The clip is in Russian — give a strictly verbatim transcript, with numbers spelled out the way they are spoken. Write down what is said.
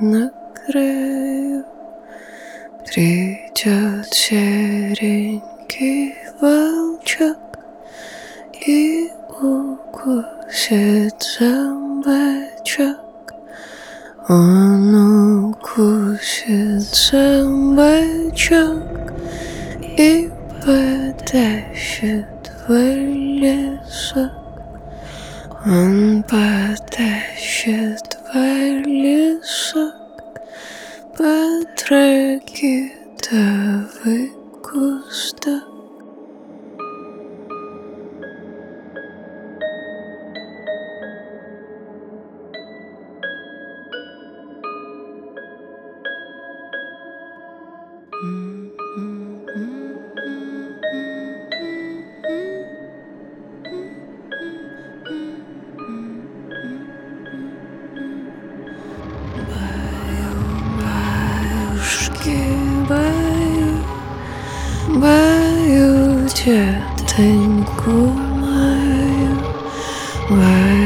накрою. Придет серенький волчок и укусит за бочок. Он укусит за бочок и потащит в лесок. Он потащит в лесок по тропке травы куста. Баю, баю, детоньку мою, баю.